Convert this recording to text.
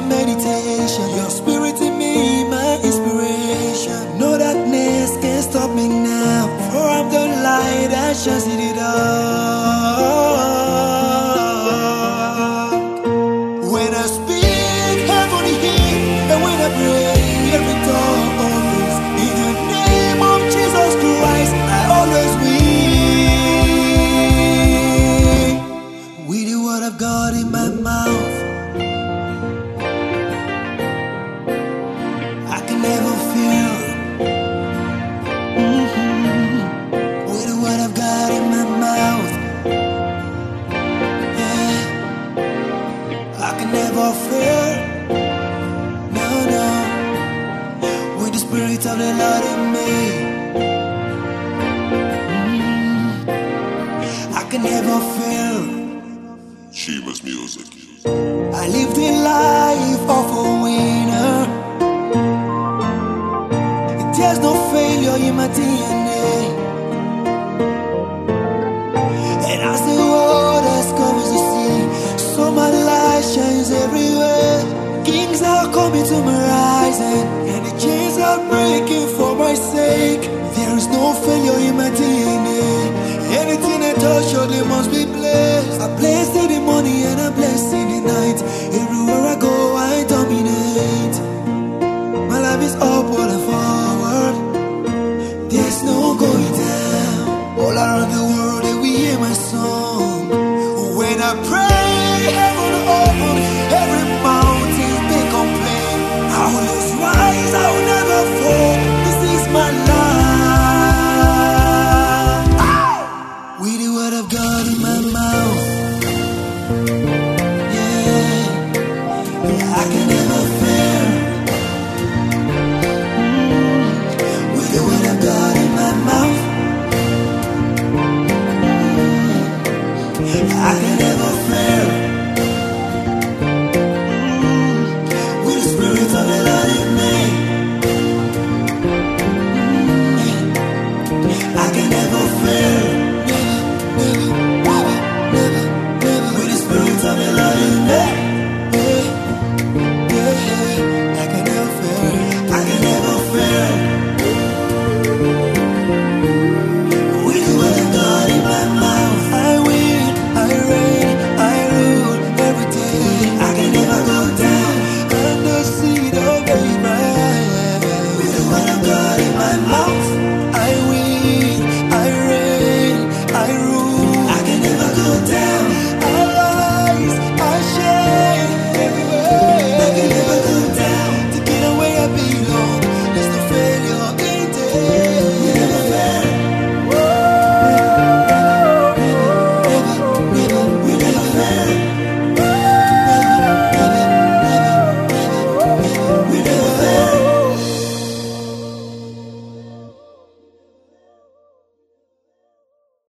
meditation. Your spirit in me, my inspiration. No darkness can stop me now, for I'm the light that shines in the dark. When I speak, heaven hear, and when I pray, every door opens. In the name of Jesus Christ, I always win. With the word of God in my mouth, I can never fear. With the word of God in my mouth, yeah, I can never fear. No, no. With the spirit of the Lord in me, I can never fear. Shiva's music. I live the life of a winner. There's no failure in my DNA. And as the waters covers the sea, so my light shines everywhere. Kings are coming to my rising, and the chains are breaking for my sake. There is no failure in my DNA. Anything I touch, surely must be blessed. I bless in the morning and I bless in the night. Everywhere I go, I dominate. My life is upward and forward. There's no going down. All around the world, they will hear my song. When I pray, heaven open, every mountain they complain. I will always rise, I will never fall. This is my life. With the word of God in my mouth, yeah, I can never fear. With the word of God in my mouth, I can never fear.